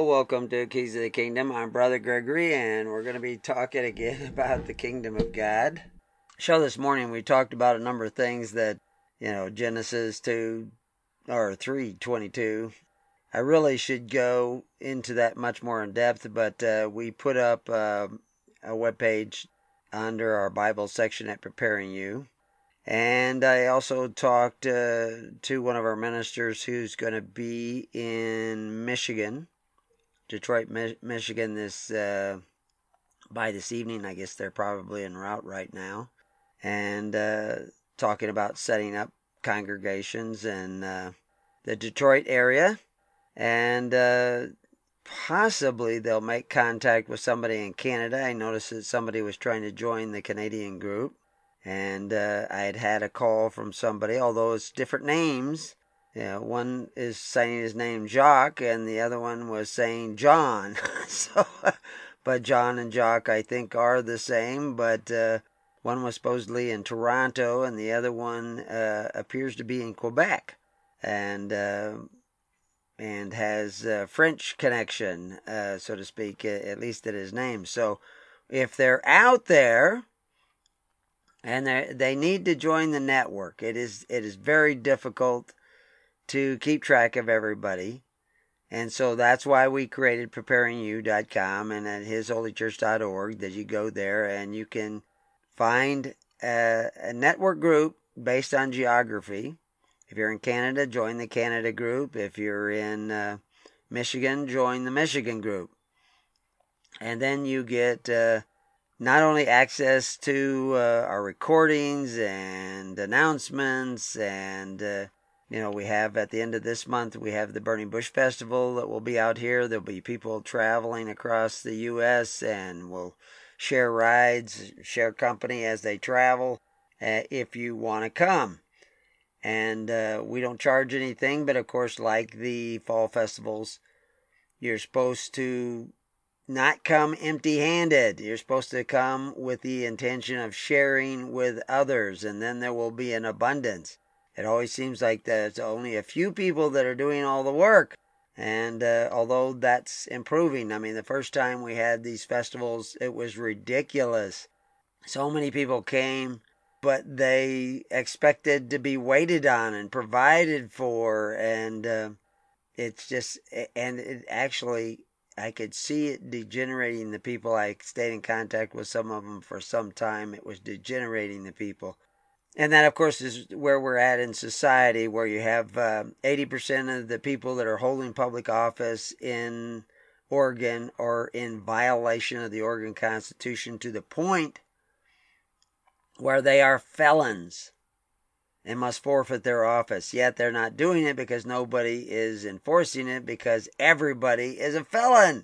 welcome to Keys of the Kingdom. I'm Brother Gregory, and we're going to be talking again about the Kingdom of God. Show this morning we talked about a number of things that, Genesis 2 or 3:22. I really should go into that much more in depth, but we put up a webpage under our Bible section at Preparing You. And I also talked to one of our ministers who's going to be in Michigan, Detroit, Michigan, by this evening. I guess they're probably en route right now. And talking about setting up congregations in the Detroit area. And possibly they'll make contact with somebody in Canada. I noticed that somebody was trying to join the Canadian group. And I had a call from somebody, although it's different names. One is saying his name Jacques, and the other one was saying John. But John and Jacques, I think, are the same. But one was supposedly in Toronto, and the other one appears to be in Quebec, and has a French connection, so to speak, at least at his name. So if they're out there, and they need to join the network. It is very difficult to keep track of everybody. And so that's why we created preparingyou.com and at hisholychurch.org, that you go there and you can find a network group based on geography. If you're in Canada, join the Canada group. If you're in Michigan, join the Michigan group. And then you get not only access to our recordings and announcements, and we have at the end of this month, we have the Burning Bush Festival that will be out here. There'll be people traveling across the U.S. and we'll share rides, share company as they travel if you want to come. And we don't charge anything, but of course, like the fall festivals, you're supposed to not come empty-handed. You're supposed to come with the intention of sharing with others, and then there will be an abundance. It always seems like there's only a few people that are doing all the work, and although that's improving. I mean, the first time we had these festivals, it was ridiculous. So many people came, but they expected to be waited on and provided for, and it's just, and it actually, I could see it degenerating the people. I stayed in contact with some of them for some time. It was degenerating the people. And that, of course, is where we're at in society, where you have 80% of the people that are holding public office in Oregon are in violation of the Oregon Constitution to the point where they are felons and must forfeit their office. Yet they're not doing it because nobody is enforcing it, because everybody is a felon.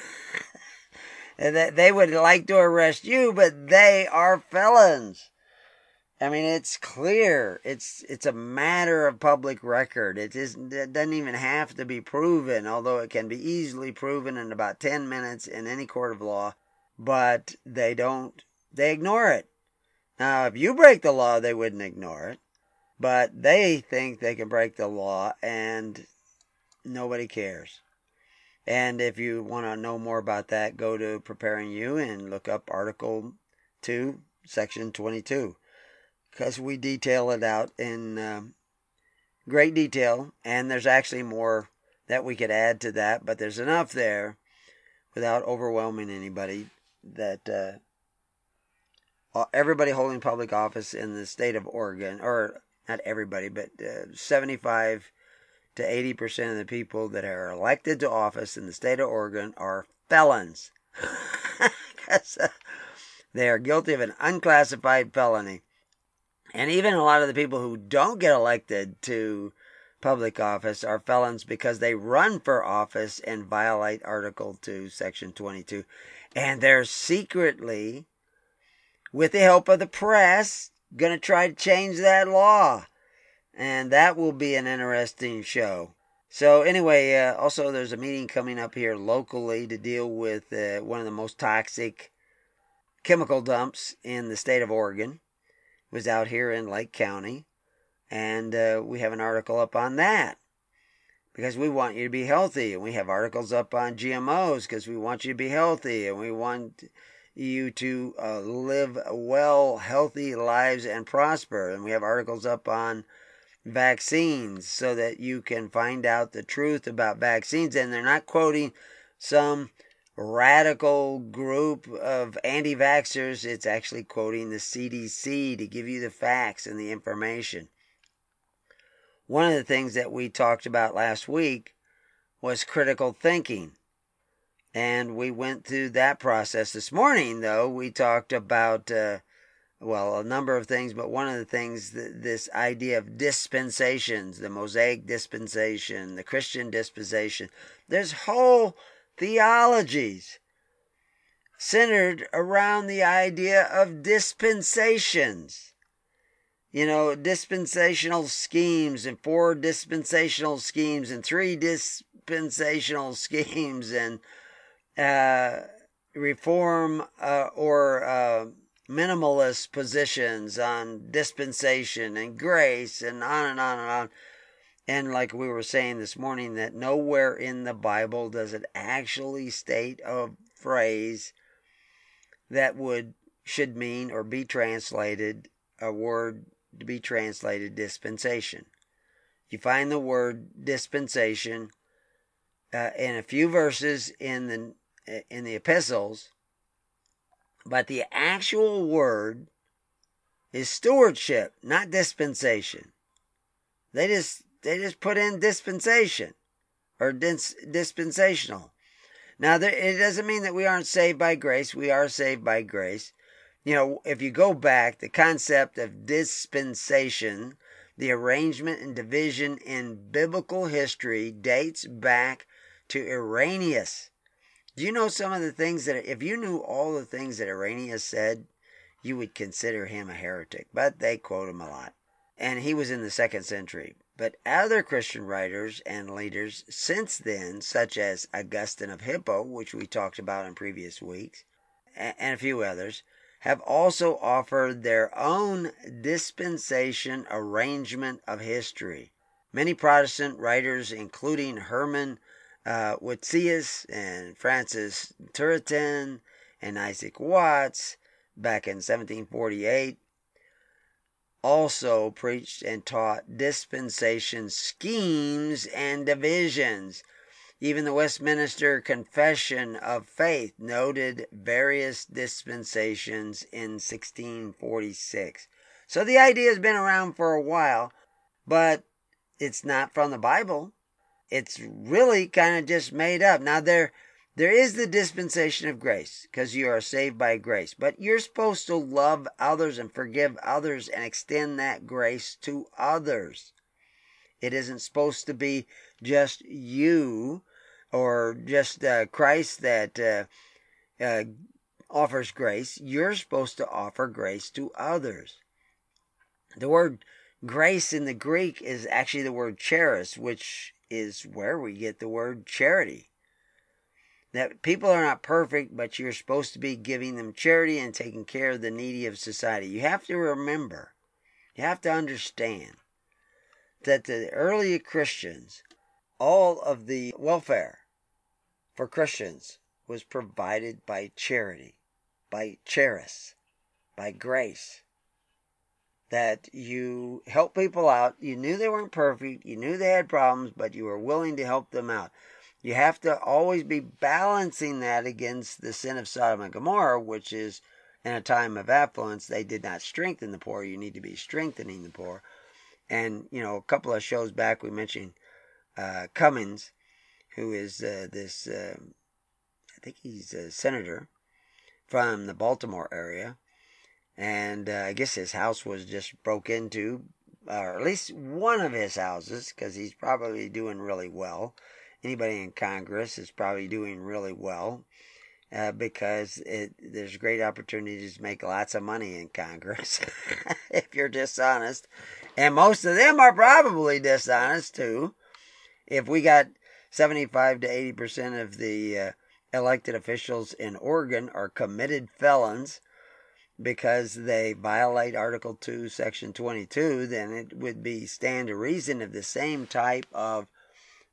And that they would like to arrest you, but they are felons. I mean, it's clear. It's a matter of public record. It doesn't even have to be proven, although it can be easily proven in about 10 minutes in any court of law. But they ignore it. Now, if you break the law, they wouldn't ignore it. But they think they can break the law and nobody cares. And if you want to know more about that, go to Preparing You and look up Article 2, Section 22. Because we detail it out in great detail. And there's actually more that we could add to that. But there's enough there without overwhelming anybody that everybody holding public office in the state of Oregon, or not everybody, but 75 to 80% of the people that are elected to office in the state of Oregon are felons. Because they are guilty of an unclassified felony. And even a lot of the people who don't get elected to public office are felons because they run for office and violate Article 2, Section 22. And they're secretly, with the help of the press, going to try to change that law. And that will be an interesting show. So anyway, also there's a meeting coming up here locally to deal with one of the most toxic chemical dumps in the state of Oregon. It was out here in Lake County. And we have an article up on that. because we want you to be healthy. And we have articles up on GMOs because we want you to be healthy. And we want you to live well, healthy lives and prosper. And we have articles up on vaccines so that you can find out the truth about vaccines. And they're not quoting some radical group of anti-vaxxers. It's actually quoting the CDC to give you the facts and the information. One of the things that we talked about last week was critical thinking. And we went through that process. This morning, though, we talked about, a number of things, but one of the things, this idea of dispensations, the Mosaic dispensation, the Christian dispensation. There's whole theologies centered around the idea of dispensations. You know, dispensational schemes and 4 dispensational schemes and 3 dispensational schemes and reform or minimalist positions on dispensation and grace and on and on and on. And like we were saying this morning, that nowhere in the Bible does it actually state a phrase that should mean or be translated, a word to be translated dispensation. You find the word dispensation in a few verses in the epistles, but the actual word is stewardship, not dispensation. They just put in dispensation or dispensational. Now, it doesn't mean that we aren't saved by grace. We are saved by grace. You know, if you go back, the concept of dispensation, the arrangement and division in biblical history dates back to Irenaeus. Do you know some of the things that, if you knew all the things that Irenaeus said, you would consider him a heretic? But they quote him a lot. And he was in the 2nd century. But other Christian writers and leaders since then, such as Augustine of Hippo, which we talked about in previous weeks, and a few others, have also offered their own dispensation arrangement of history. Many Protestant writers, including Herman Witsius and Francis Turretin and Isaac Watts, back in 1748, also preached and taught dispensation schemes and divisions. Even the Westminster Confession of Faith noted various dispensations in 1646. So the idea has been around for a while, but it's not from the Bible. It's really kind of just made up. Now, there is the dispensation of grace, because you are saved by grace. But you're supposed to love others and forgive others and extend that grace to others. It isn't supposed to be just you or just Christ that offers grace. You're supposed to offer grace to others. The word grace in the Greek is actually the word charis, which is where we get the word charity. That people are not perfect, but you're supposed to be giving them charity and taking care of the needy of society. You have to remember, you have to understand that the early Christians, all of the welfare for Christians was provided by charity, by charis, by grace. That you help people out. You knew they weren't perfect. You knew they had problems, but you were willing to help them out. You have to always be balancing that against the sin of Sodom and Gomorrah, which is in a time of affluence, they did not strengthen the poor. You need to be strengthening the poor. And, you know, a couple of shows back, we mentioned Cummings, who is I think he's a senator from the Baltimore area. And I guess his house was just broke into, or at least one of his houses, because he's probably doing really well. Anybody in Congress is probably doing really well because there's great opportunities to make lots of money in Congress if you're dishonest. And most of them are probably dishonest too. If we got 75 to 80% of the elected officials in Oregon are committed felons, because they violate Article 2, Section 22, then it would stand to reason if the same type of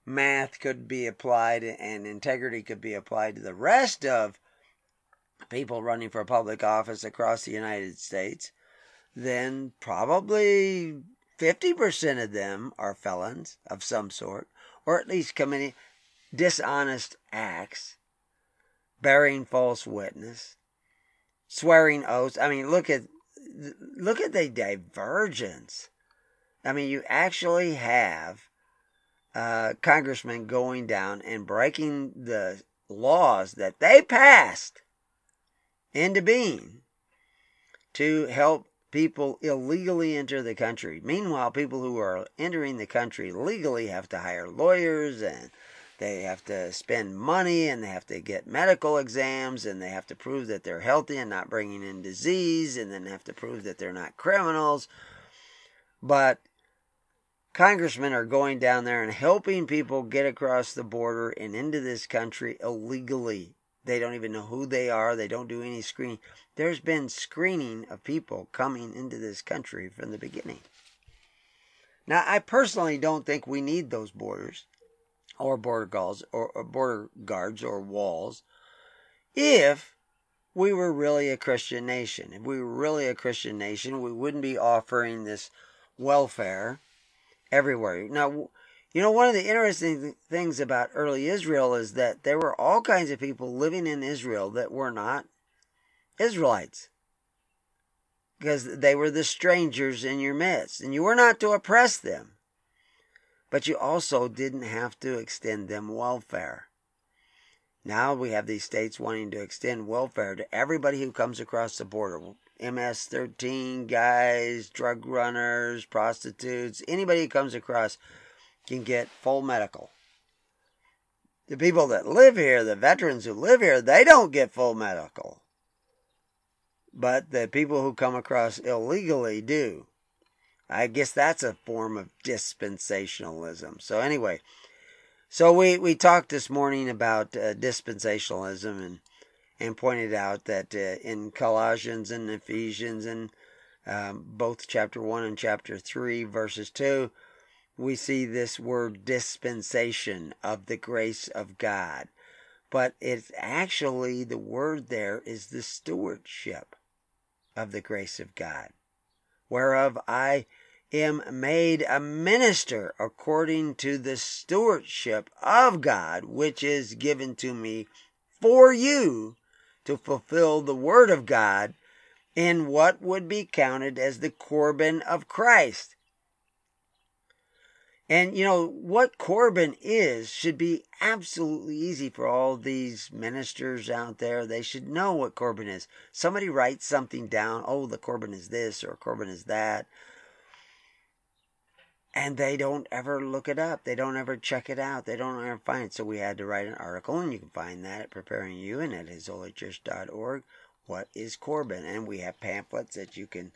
math could be applied and integrity could be applied to the rest of people running for public office across the United States, then probably 50% of them are felons of some sort, or at least committing dishonest acts, bearing false witness, swearing oaths. I mean, look at the divergence. I mean, you actually have congressmen going down and breaking the laws that they passed into being to help people illegally enter the country. Meanwhile, people who are entering the country legally have to hire lawyers, and they have to spend money, and they have to get medical exams, and they have to prove that they're healthy and not bringing in disease, and then have to prove that they're not criminals. But congressmen are going down there and helping people get across the border and into this country illegally. They don't even know who they are. They don't do any screening. There's been screening of people coming into this country from the beginning. Now, I personally don't think we need those borders or border guards or walls if we were really a Christian nation. If we were really a Christian nation, we wouldn't be offering this welfare everywhere. Now, you know, one of the interesting things about early Israel is that there were all kinds of people living in Israel that were not Israelites, because they were the strangers in your midst, and you were not to oppress them, but you also didn't have to extend them welfare. Now we have these states wanting to extend welfare to everybody who comes across the border. MS-13 guys, drug runners, prostitutes, anybody who comes across can get full medical. The people that live here, the veterans who live here, they don't get full medical. But the people who come across illegally do. I guess that's a form of dispensationalism. So anyway, we talked this morning about dispensationalism and pointed out that in Colossians and Ephesians and both chapter 1 and chapter 3, verses 2, we see this word dispensation of the grace of God. But it's actually, the word there is the stewardship of the grace of God, whereof I am made a minister according to the stewardship of God, which is given to me for you to fulfill the word of God in what would be counted as the Corban of Christ. And, you know, what Corban is should be absolutely easy for all these ministers out there. They should know what Corban is. Somebody writes something down, oh, the Corban is this or Corban is that. And they don't ever look it up. They don't ever check it out. They don't ever find it. So we had to write an article, and you can find that at Preparing You and at hisholychurch.org. What is Corban? And we have pamphlets that you can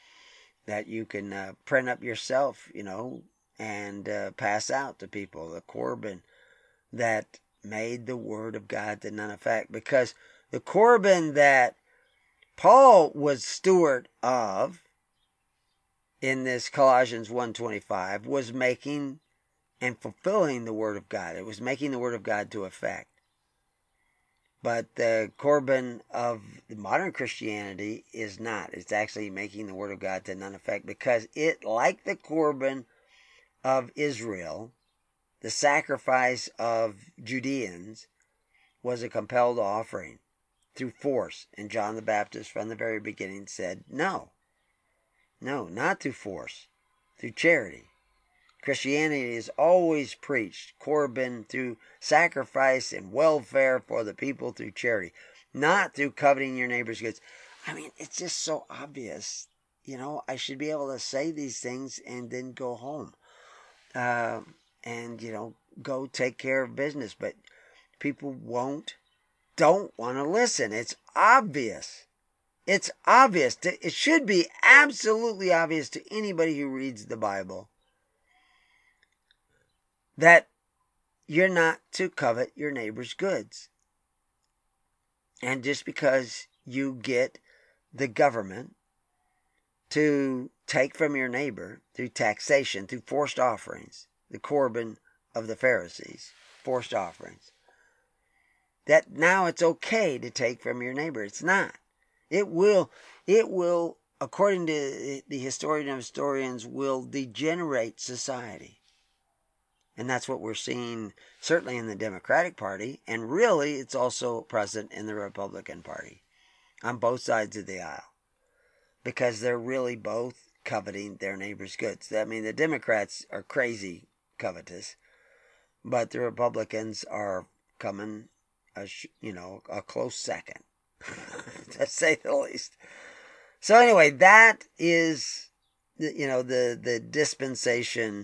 print up yourself, you know, and pass out to people. The Corban that made the word of God to none effect. Because the Corban that Paul was steward of in this Colossians 1:25 was making and fulfilling the word of God. It was making the word of God to effect. But the Corban of the modern Christianity is not. It's actually making the word of God to none effect, because it, like the Corban of Israel, the sacrifice of Judeans, was a compelled offering through force. And John the Baptist from the very beginning said, no, not through force, through charity. Christianity has always preached Corban through sacrifice and welfare for the people through charity, not through coveting your neighbor's goods. I mean, it's just so obvious. You know, I should be able to say these things and then go home. And, you know, go take care of business. But people don't want to listen. It's obvious. It's obvious. It should be absolutely obvious to anybody who reads the Bible that you're not to covet your neighbor's goods. And just because you get the government to take from your neighbor through taxation, through forced offerings, the Corban of the Pharisees, forced offerings, that now it's okay to take from your neighbor. It's not. It will, according to the historian of historians, will degenerate society. And that's what we're seeing certainly in the Democratic Party, and really it's also present in the Republican Party on both sides of the aisle, because they're really both coveting their neighbor's goods. I mean, the Democrats are crazy covetous, but the Republicans are coming a close second, to say the least. So anyway, that is the dispensation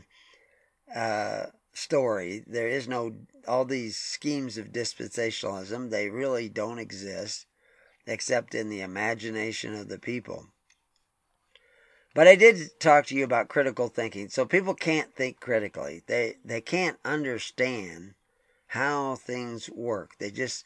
story. There is no, all these schemes of dispensationalism, they really don't exist except in the imagination of the people. But I did talk to you about critical thinking. So people can't think critically. They can't understand how things work. They just,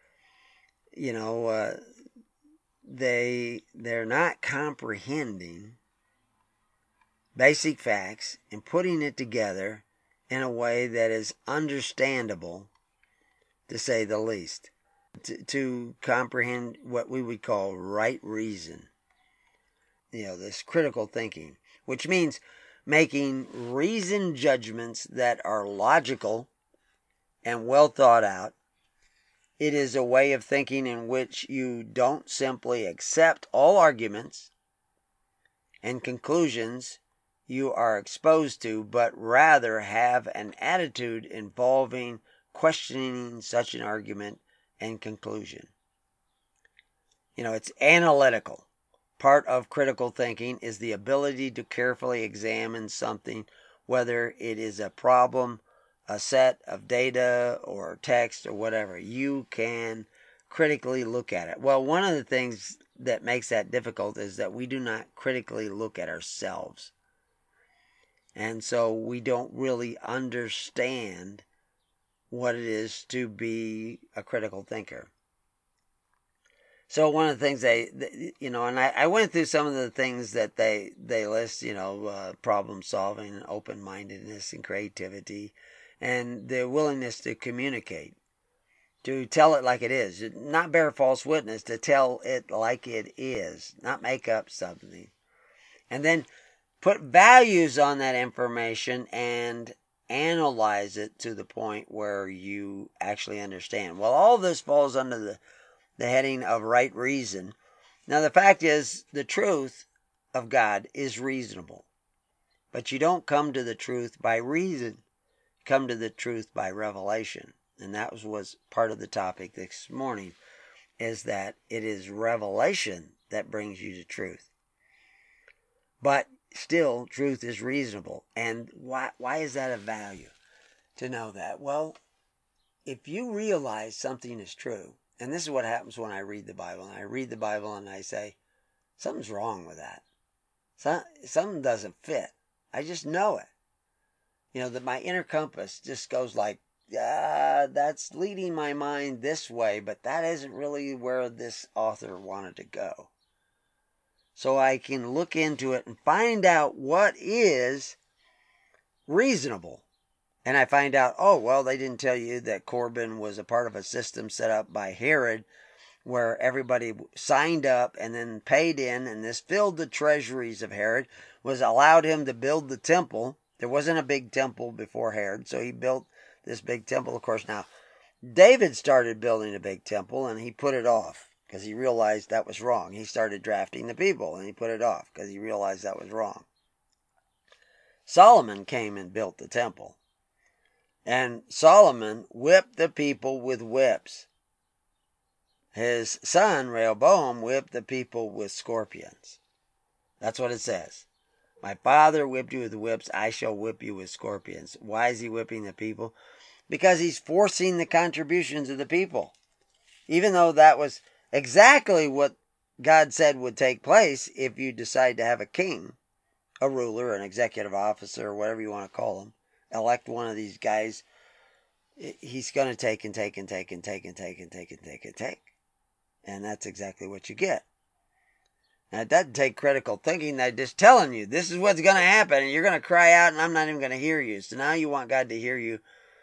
they're not comprehending basic facts and putting it together in a way that is understandable, to say the least, to comprehend what we would call right reason. This critical thinking, which means making reasoned judgments that are logical and well thought out. It is a way of thinking in which you don't simply accept all arguments and conclusions you are exposed to, but rather have an attitude involving questioning such an argument and conclusion. It's analytical. Part of critical thinking is the ability to carefully examine something, whether it is a problem, a set of data, or text, or whatever. You can critically look at it. Well, one of the things that makes that difficult is that we do not critically look at ourselves. And so we don't really understand what it is to be a critical thinker. So one of the things and I went through some of the things that they list, problem solving, open-mindedness, and creativity, and the willingness to communicate, to tell it like it is, not bear false witness, to tell it like it is, not make up something, and then put values on that information and analyze it to the point where you actually understand. Well, all this falls under the heading of right reason. Now, the fact is, the truth of God is reasonable. But you don't come to the truth by reason. You come to the truth by revelation. And that was part of the topic this morning, is that it is revelation that brings you to truth. But still, truth is reasonable. And why is that of value to know that? Well, if you realize something is true, and this is what happens when I read the Bible. And I read the Bible and I say, something's wrong with that. Something doesn't fit. I just know it. That my inner compass just goes like, that's leading my mind this way, but that isn't really where this author wanted to go. So I can look into it and find out what is reasonable. And I find out, they didn't tell you that Corban was a part of a system set up by Herod where everybody signed up and then paid in, and this filled the treasuries of Herod, was allowed him to build the temple. There wasn't a big temple before Herod, so he built this big temple. Of course, now, David started building a big temple, and he put it off because he realized that was wrong. He started drafting the people, and he put it off because he realized that was wrong. Solomon came and built the temple. And Solomon whipped the people with whips. His son, Rehoboam, whipped the people with scorpions. That's what it says. My father whipped you with whips, I shall whip you with scorpions. Why is he whipping the people? Because he's forcing the contributions of the people. Even though that was exactly what God said would take place if you decide to have a king, a ruler, an executive officer, or whatever you want to call him. Elect one of these guys. He's going to take and take and take and take and take and take and take and take. And that's exactly what you get. And it doesn't take critical thinking. They're just telling you, this is what's going to happen, and you're going to cry out, and I'm not even going to hear you. So now you want God to hear you.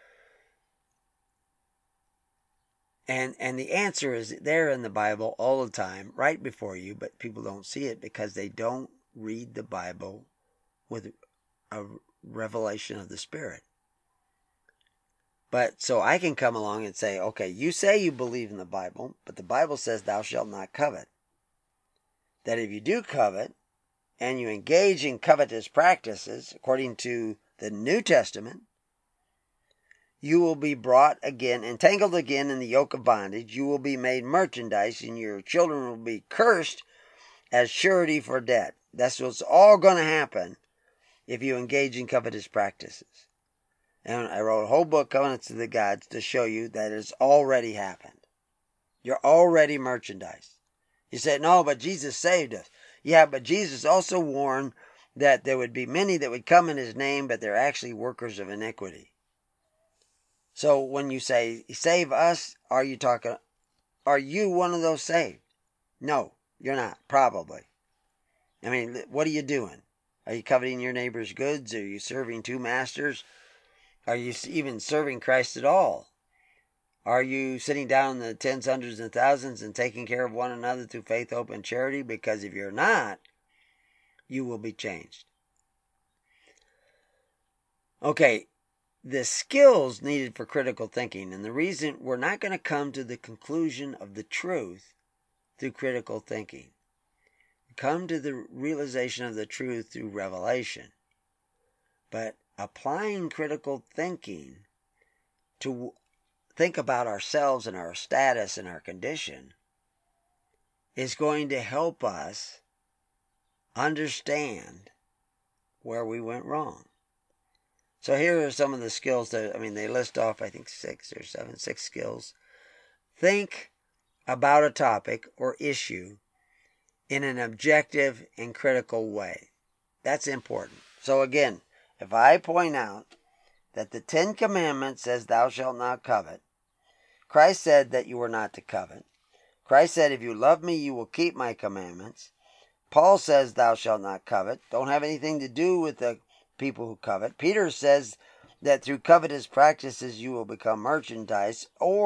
And the answer is there in the Bible all the time, right before you, but people don't see it because they don't read the Bible with a revelation of the Spirit. But so I can come along and say, okay, you say you believe in the Bible, but the Bible says thou shalt not covet. That if you do covet, and you engage in covetous practices, according to the New Testament, you will be brought again, entangled again in the yoke of bondage. You will be made merchandise, and your children will be cursed as surety for debt. That's what's all going to happen if you engage in covetous practices. And I wrote a whole book, Covenants of the Gods, to show you that it's already happened. You're already merchandise. You said, no, but Jesus saved us. Yeah, but Jesus also warned that there would be many that would come in his name, but they're actually workers of iniquity. So when you say, save us, are you one of those saved? No, you're not, probably. I mean, what are you doing? Are you coveting your neighbor's goods? Are you serving two masters? Are you even serving Christ at all? Are you sitting down in the tens, hundreds, and thousands and taking care of one another through faith, hope, and charity? Because if you're not, you will be changed. Okay, the skills needed for critical thinking, and the reason we're not going to come to the conclusion of the truth through critical thinking. We come to the realization of the truth through revelation. But applying critical thinking to think about ourselves and our status and our condition is going to help us understand where we went wrong. So here are some of the skills that, they list off, I think 6 skills. Think about a topic or issue in an objective and critical way. That's important. So again, if I point out that the 10 Commandments says thou shalt not covet, Christ said that you were not to covet. Christ said, if you love me, you will keep my commandments. Paul says thou shalt not covet. Don't have anything to do with the people who covet. Peter says that through covetous practices you will become merchandise,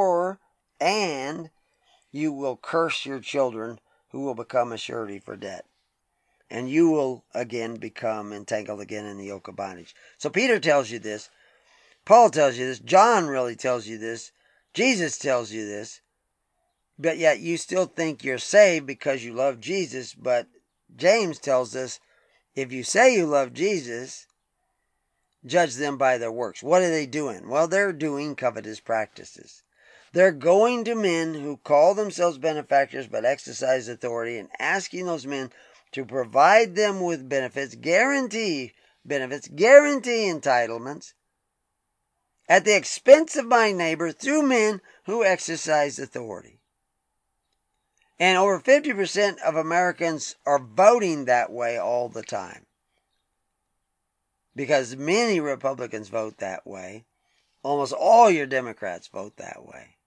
and you will curse your children who will become a surety for debt. And you will again become entangled again in the yoke of bondage. So Peter tells you this. Paul tells you this. John really tells you this. Jesus tells you this. But yet you still think you're saved because you love Jesus. But James tells us, if you say you love Jesus, judge them by their works. What are they doing? Well, they're doing covetous practices. They're going to men who call themselves benefactors but exercise authority and asking those men to provide them with guarantee entitlements at the expense of my neighbor through men who exercise authority. And over 50% of Americans are voting that way all the time. Because many Republicans vote that way. Almost all your Democrats vote that way.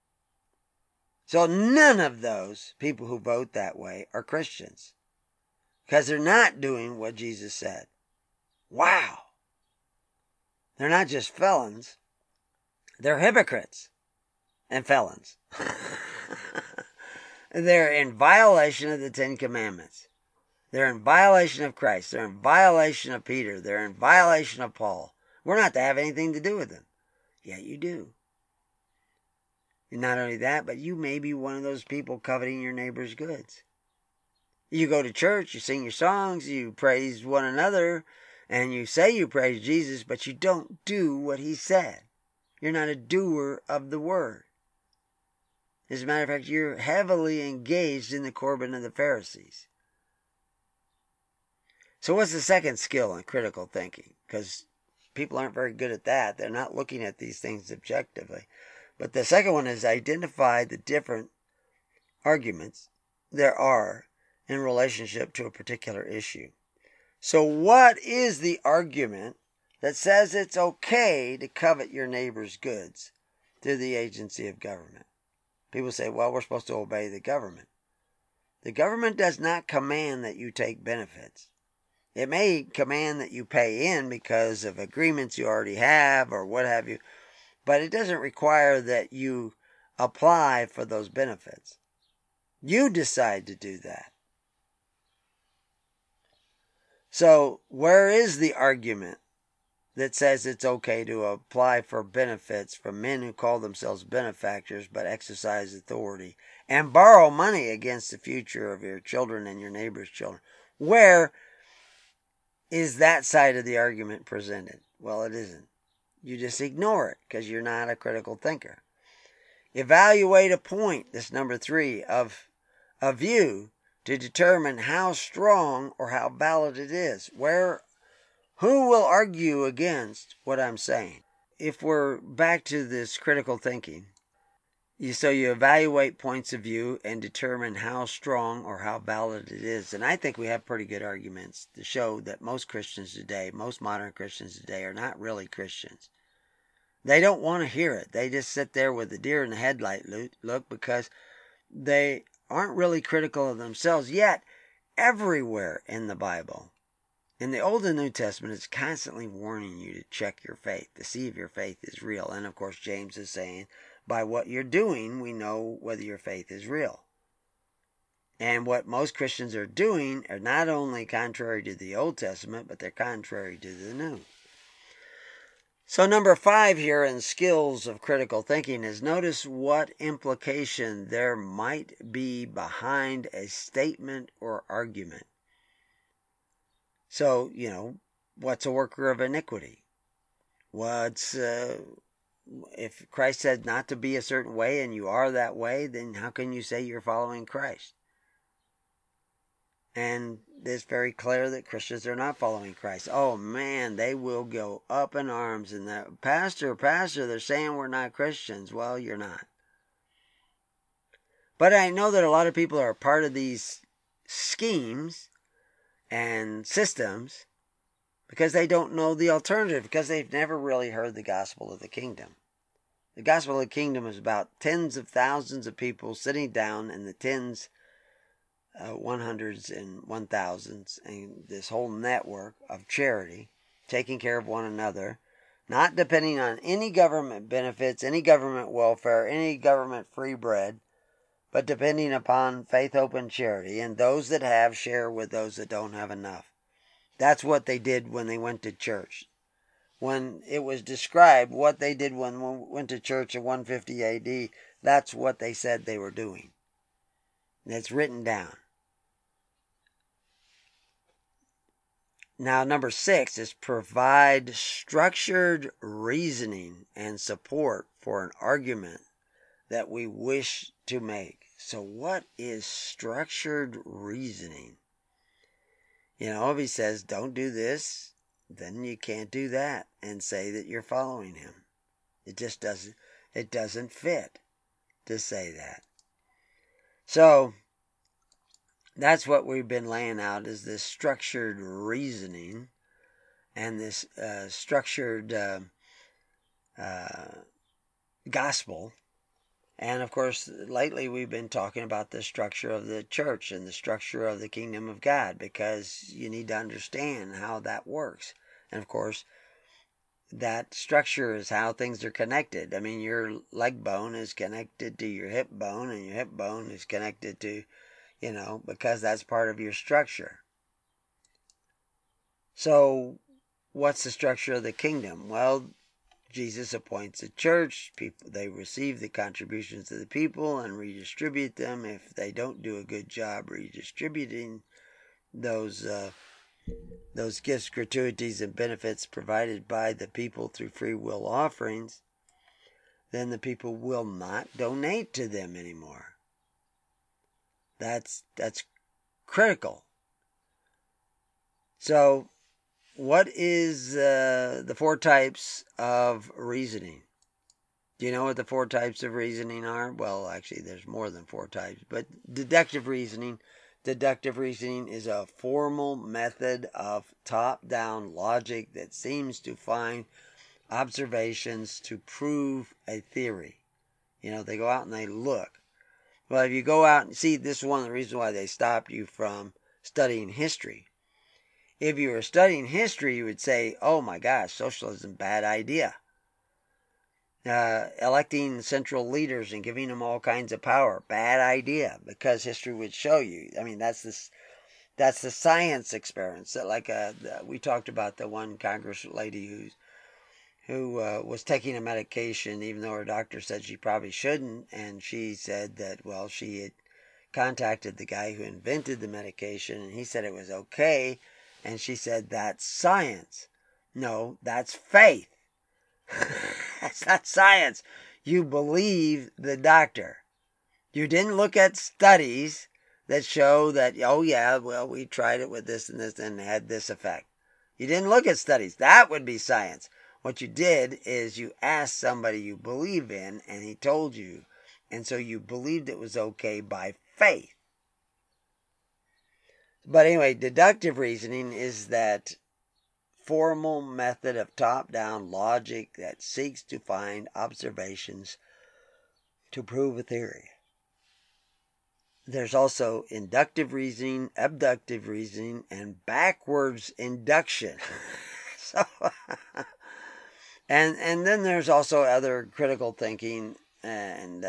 So none of those people who vote that way are Christians. Because they're not doing what Jesus said. Wow. They're not just felons. They're hypocrites and felons. They're in violation of the 10 Commandments. They're in violation of Christ. They're in violation of Peter. They're in violation of Paul. We're not to have anything to do with them. Yet you do. And not only that, but you may be one of those people coveting your neighbor's goods. You go to church, you sing your songs, you praise one another, and you say you praise Jesus, but you don't do what he said. You're not a doer of the word. As a matter of fact, you're heavily engaged in the Corban of the Pharisees. So what's the second skill in critical thinking? Because people aren't very good at that. They're not looking at these things objectively. But the second one is identify the different arguments there are in relationship to a particular issue. So what is the argument that says it's okay to covet your neighbor's goods through the agency of government? People say, well, we're supposed to obey the government. The government does not command that you take benefits. It may command that you pay in because of agreements you already have or what have you, but it doesn't require that you apply for those benefits. You decide to do that. So, where is the argument that says it's okay to apply for benefits from men who call themselves benefactors but exercise authority and borrow money against the future of your children and your neighbor's children? Where is that side of the argument presented? Well, it isn't. You just ignore it because you're not a critical thinker. Evaluate a point, this number 3, of a view to determine how strong or how valid it is. Who will argue against what I'm saying? If we're back to this critical thinking, so you evaluate points of view and determine how strong or how valid it is. And I think we have pretty good arguments to show that most Christians today, most modern Christians today, are not really Christians. They don't want to hear it. They just sit there with the deer in the headlight look because they aren't really critical of themselves. Yet, everywhere in the Bible, in the Old and New Testament, it's constantly warning you to check your faith, to see if your faith is real. And of course, James is saying, by what you're doing, we know whether your faith is real. And what most Christians are doing are not only contrary to the Old Testament, but they're contrary to the New. So number 5 here in skills of critical thinking is notice what implication there might be behind a statement or argument. So, what's a worker of iniquity? If Christ said not to be a certain way and you are that way, then how can you say you're following Christ? And it's very clear that Christians are not following Christ. Oh man, they will go up in arms and that pastor, they're saying we're not Christians. Well, you're not. But I know that a lot of people are part of these schemes and systems because they don't know the alternative, because they've never really heard the gospel of the kingdom. The gospel of the kingdom is about tens of thousands of people sitting down in the tens, 100s and 1000s, and this whole network of charity, taking care of one another, not depending on any government benefits, any government welfare, any government free bread, but depending upon faith, hope, and charity. And those that have share with those that don't have enough. That's what they did when they went to church. When it was described what they did when they went to church in 150 AD, that's what they said they were doing. And it's written down. Now, number 6 is provide structured reasoning and support for an argument that we wish to make. So what is structured reasoning? If he says, don't do this, then you can't do that and say that you're following him. It just doesn't fit to say that. So, that's what we've been laying out, is this structured reasoning and this structured gospel. And of course, lately we've been talking about the structure of the church and the structure of the kingdom of God, because you need to understand how that works. And of course, that structure is how things are connected. I mean, your leg bone is connected to your hip bone, and your hip bone is connected to, because that's part of your structure. So, what's the structure of the kingdom? Well, Jesus appoints a church. They receive the contributions of the people and redistribute them. If they don't do a good job redistributing those gifts, gratuities, and benefits provided by the people through free will offerings, then the people will not donate to them anymore. That's critical. So, what is the 4 types of reasoning? Do you know what the 4 types of reasoning are? Well, actually, there's more than 4 types. But deductive reasoning is a formal method of top-down logic that seems to find observations to prove a theory. They go out and they look. Well, if you go out and see, this is one of the reasons why they stopped you from studying history. If you were studying history, you would say, oh my gosh, socialism, bad idea. Electing central leaders and giving them all kinds of power, bad idea, because history would show you. I mean, that's the science experiments. Like we talked about the one Congress lady who was taking a medication, even though her doctor said she probably shouldn't, and she said that, well, she had contacted the guy who invented the medication, and he said it was okay, and she said, that's science. No, that's faith. That's not science. You believe the doctor. You didn't look at studies that show that, oh yeah, well, we tried it with this and had this effect. You didn't look at studies. That would be science. What you did is you asked somebody you believe in, and he told you. And so you believed it was okay by faith. But anyway, deductive reasoning is that formal method of top-down logic that seeks to find observations to prove a theory. There's also inductive reasoning, abductive reasoning, and backwards induction. So, and then there's also other critical thinking and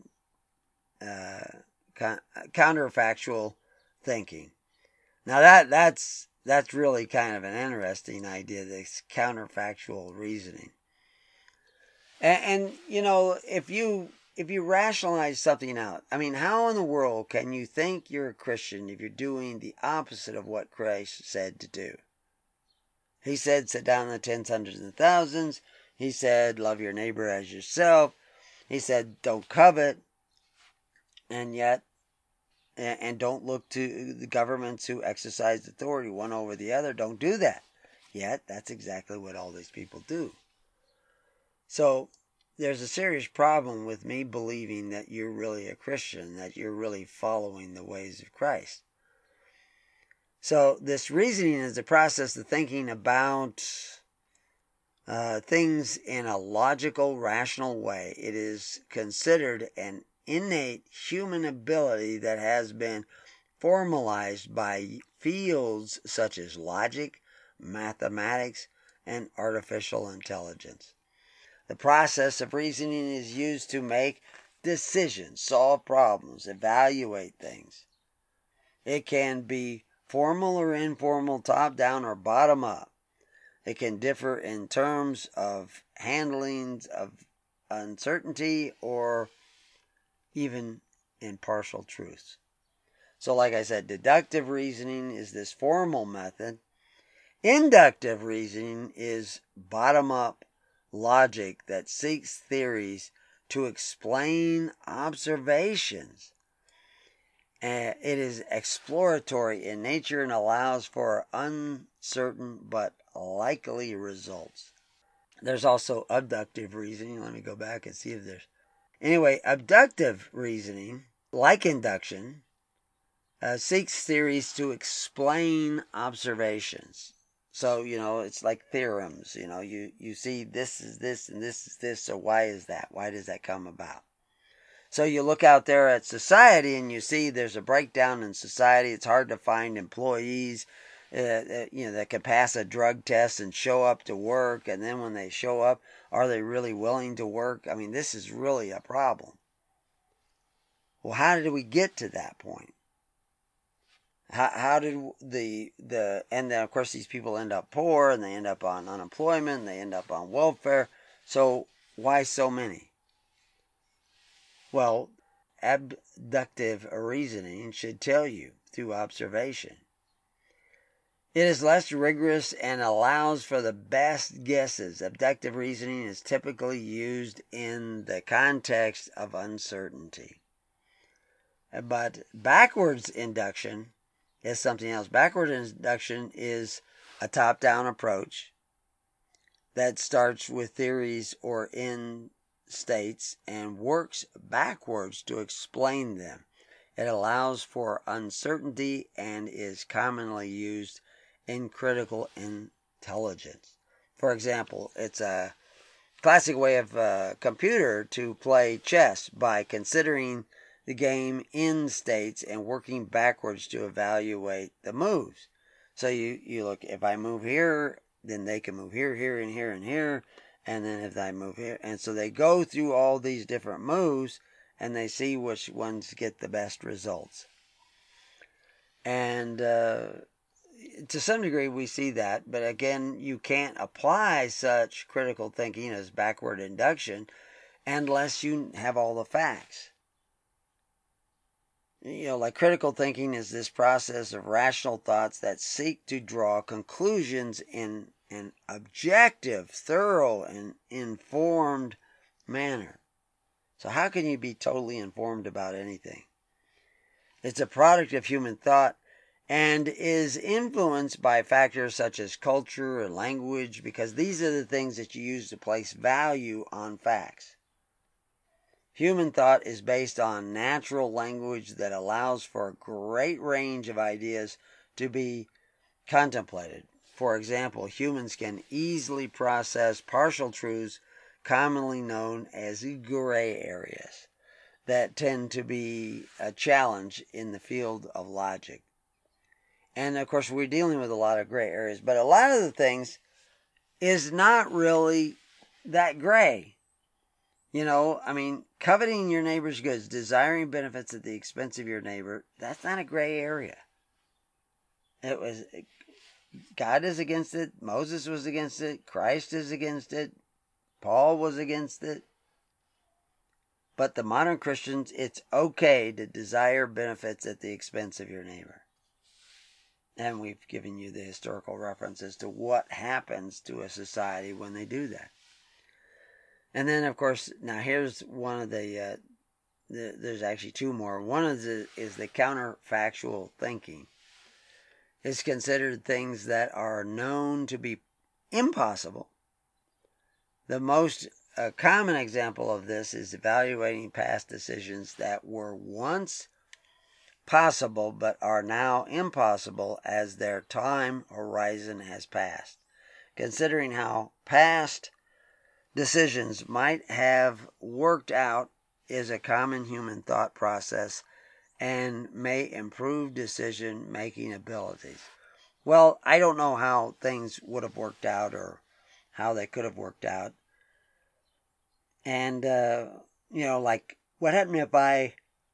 counterfactual thinking. Now that's really kind of an interesting idea, this counterfactual reasoning. And you know, if you rationalize something out, I mean, how in the world can you think you're a Christian if you're doing the opposite of what Christ said to do? He said, sit down in the tens, hundreds, and thousands. He said, love your neighbor as yourself. He said, don't covet. And yet, and don't look to the governments who exercise authority one over the other. Don't do that. Yet, that's exactly what all these people do. So, there's a serious problem with me believing that you're really a Christian, that you're really following the ways of Christ. So, this reasoning is the process of thinking about things in a logical, rational way. It is considered an innate human ability that has been formalized by fields such as logic, mathematics, and artificial intelligence. The process of reasoning is used to make decisions, solve problems, evaluate things. It can be formal or informal, top-down or bottom-up. It can differ in terms of handling of uncertainty or even in partial truths. So like I said, deductive reasoning is this formal method. Inductive reasoning is bottom-up logic that seeks theories to explain observations. It is exploratory in nature and allows for uncertain but likely results. There's also abductive reasoning. Let me go back and see if there's... Anyway, abductive reasoning, like induction, seeks theories to explain observations. So, you know, it's like theorems. You know, you see this is this and this is this, so why is that? Why does that come about? So you look out there at society and you see there's a breakdown in society. It's hard to find employees that can pass a drug test and show up to work. And then when they show up, are they really willing to work? I mean, this is really a problem. Well, how did we get to that point? How did and then of course these people end up poor and they end up on unemployment and they end up on welfare. So why so many? Well, abductive reasoning should tell you through observation. It is less rigorous and allows for the best guesses. Abductive reasoning is typically used in the context of uncertainty. But backwards induction is something else. Backwards induction is a top-down approach that starts with theories or in states and works backwards to explain them. It allows for uncertainty and is commonly used in critical intelligence. For example, it's a classic way of a computer to play chess by considering the game in states and working backwards to evaluate the moves. So you look, if I move here, then they can move here, here, and here, and here. And then if I move here, and so they go through all these different moves and they see which ones get the best results. And to some degree we see that, but again, you can't apply such critical thinking as backward induction unless you have all the facts. Like critical thinking is this process of rational thoughts that seek to draw conclusions in an objective, thorough, and informed manner. So how can you be totally informed about anything? It's a product of human thought and is influenced by factors such as culture and language, because these are the things that you use to place value on facts. Human thought is based on natural language that allows for a great range of ideas to be contemplated. For example, humans can easily process partial truths, commonly known as gray areas, that tend to be a challenge in the field of logic. And of course, we're dealing with a lot of gray areas, but a lot of the things is not really that gray. Coveting your neighbor's goods, desiring benefits at the expense of your neighbor, that's not a gray area. God is against it, Moses was against it, Christ is against it, Paul was against it. But the modern Christians, it's okay to desire benefits at the expense of your neighbor. And we've given you the historical references to what happens to a society when they do that. And then, of course, now here's one of there's actually two more. One is the counterfactual thinking. It's considered things that are known to be impossible. The most common example of this is evaluating past decisions that were once possible but are now impossible as their time horizon has passed. Considering how past decisions might have worked out is a common human thought process and may improve decision-making abilities. Well, I don't know how things would have worked out or how they could have worked out. And, like what happened if I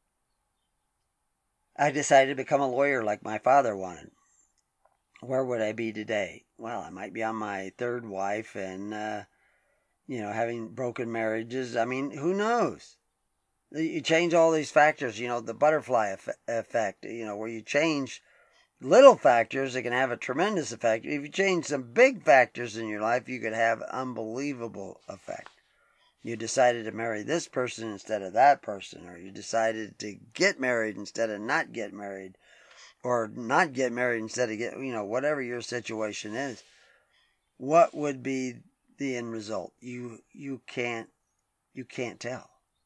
decided to become a lawyer like my father wanted? Where would I be today? Well, I might be on my third wife and, having broken marriages. Who knows? You change all these factors, the butterfly effect, where you change little factors, it can have a tremendous effect. If you change some big factors in your life, you could have unbelievable effect. You decided to marry this person instead of that person, or you decided to get married instead of not get married, or not get married instead of whatever your situation is. What would be the end result? You can't tell.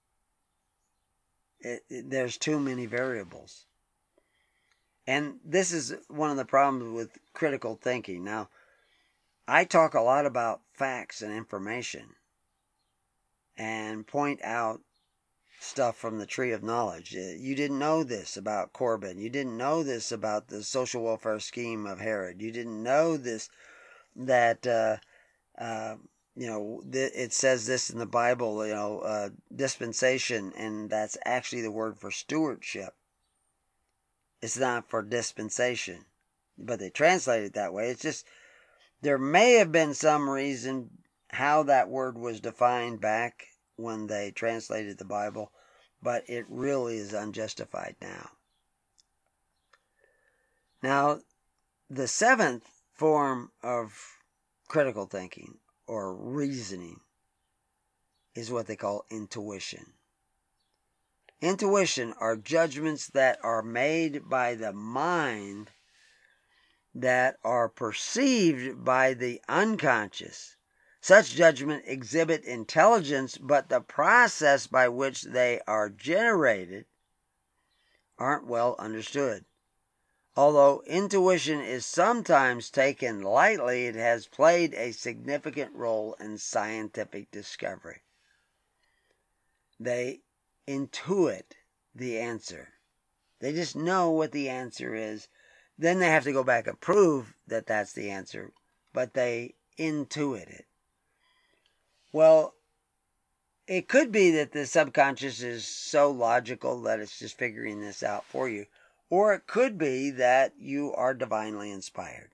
There's too many variables. And this is one of the problems with critical thinking. Now, I talk a lot about facts and information and point out stuff from the tree of knowledge. You didn't know this about Corbin. You didn't know this about the social welfare scheme of Herod. You didn't know this, that, it says this in the Bible, dispensation, and that's actually the word for stewardship. It's not for dispensation, but they translate it that way. It's just, there may have been some reason how that word was defined back when they translated the Bible, but it really is unjustified now. Now, the seventh form of critical thinking or reasoning is what they call intuition. Intuition are judgments that are made by the mind that are perceived by the unconscious. Such judgments exhibit intelligence, but the process by which they are generated aren't well understood. Although intuition is sometimes taken lightly, it has played a significant role in scientific discovery. They intuit the answer. They just know what the answer is. Then they have to go back and prove that that's the answer, but they intuit it. Well, it could be that the subconscious is so logical that it's just figuring this out for you. Or it could be that you are divinely inspired.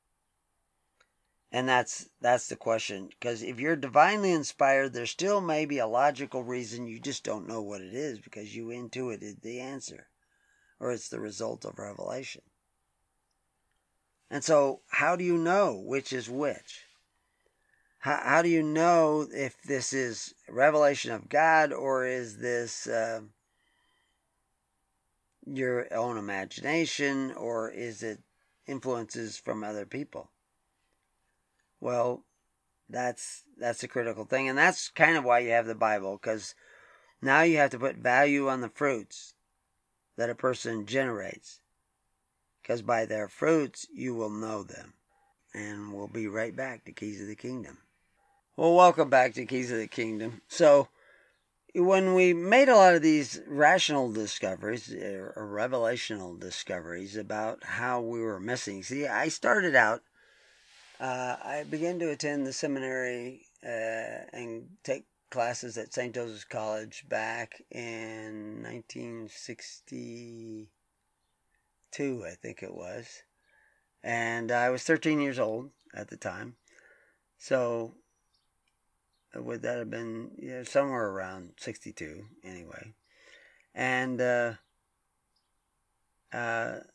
And that's the question. Because if you're divinely inspired, there still may be a logical reason, you just don't know what it is because you intuited the answer. Or it's the result of revelation. And so, how do you know which is which? How do you know if this is revelation of God or is this your own imagination or is it influences from other people? Well, that's a critical thing, and that's kind of why you have the Bible, because now you have to put value on the fruits that a person generates, because by their fruits you will know them. And we'll be right back to Keys of the Kingdom. Well, welcome back to Keys of the Kingdom. So, when we made a lot of these rational discoveries, or revelational discoveries about how we were missing. See, I started out, I began to attend the seminary and take classes at St. Joseph's College back in 1962, I think it was. And I was 13 years old at the time. So, would that have been somewhere around 62 anyway? And I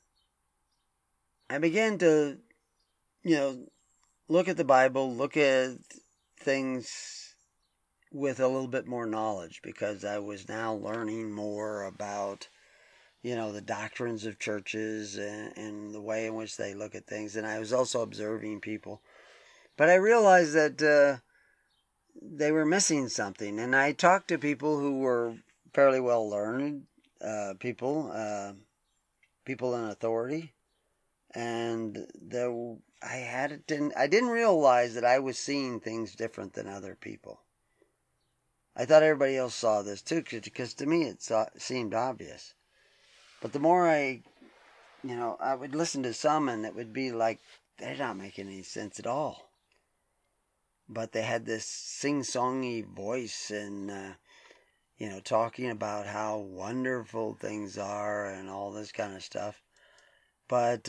began to, look at the Bible, look at things with a little bit more knowledge, because I was now learning more about, the doctrines of churches and the way in which they look at things. And I was also observing people. But I realized that they were missing something. And I talked to people who were fairly well learned, people in authority. And I didn't realize that I was seeing things different than other people. I thought everybody else saw this too, because to me it seemed obvious. But the more I would listen to some, and it would be like, they're not making any sense at all. But they had this sing-songy voice and, talking about how wonderful things are and all this kind of stuff. But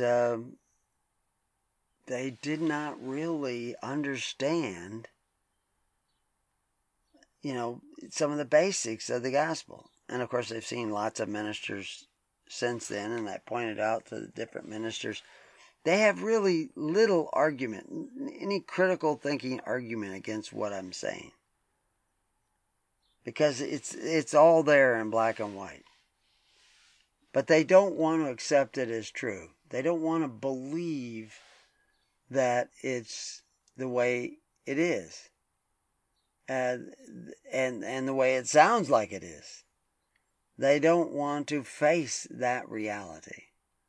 they did not really understand, some of the basics of the gospel. And of course, I've seen lots of ministers since then, and I pointed out to the different ministers, they have really little argument, any critical thinking argument against what I'm saying. Because it's all there in black and white. But they don't want to accept it as true. They don't want to believe that it's the way it is. And the way it sounds like it is. They don't want to face that reality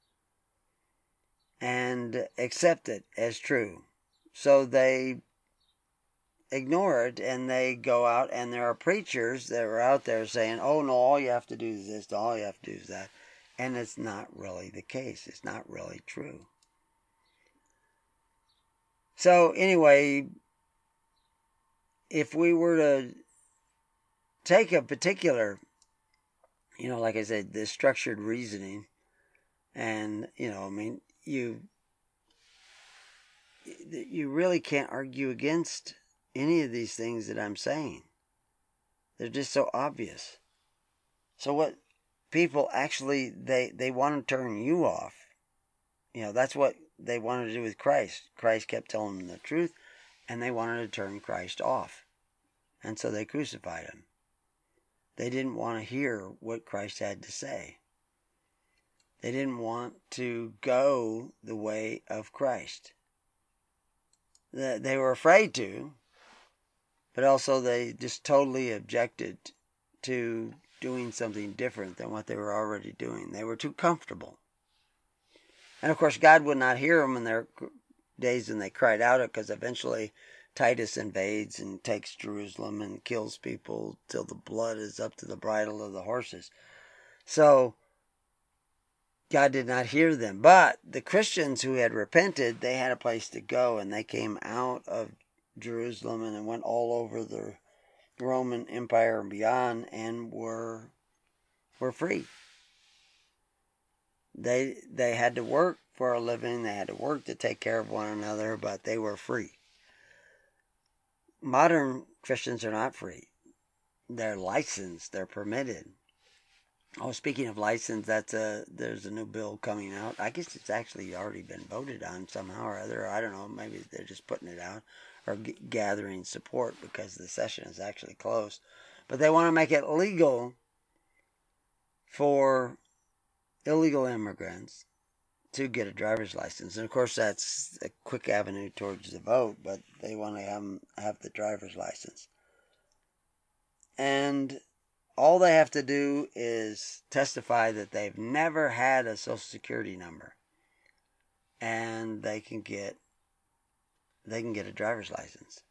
and accept it as true. So they ignore it, and they go out, and there are preachers that are out there saying, oh no, all you have to do is this, all you have to do is that. And it's not really the case. It's not really true. So anyway, if we were to take a particular, like I said, this structured reasoning, and, you really can't argue against any of these things that I'm saying. They're just so obvious. So what people actually, they want to turn you off. That's what they wanted to do with Christ. Christ kept telling them the truth, and they wanted to turn Christ off. And so they crucified him. They didn't want to hear what Christ had to say. They didn't want to go the way of Christ. They were afraid to, but also they just totally objected to doing something different than what they were already doing. They were too comfortable. And of course, God would not hear them in their days when they cried out, because eventually Titus invades and takes Jerusalem and kills people till the blood is up to the bridle of the horses. So God did not hear them. But the Christians who had repented, they had a place to go, and they came out of Jerusalem and went all over the Roman Empire and beyond, and were free. They had to work for a living. They had to work to take care of one another, but they were free. Modern Christians are not free. They're licensed. They're permitted. Oh, speaking of license, there's a new bill coming out. I guess it's actually already been voted on somehow or other. I don't know. Maybe they're just putting it out or gathering support because the session is actually closed. But they want to make it legal for illegal immigrants to get a driver's license. And of course, that's a quick avenue towards the vote, but they want to have the driver's license. And all they have to do is testify that they've never had a Social Security number, and they can get a driver's license.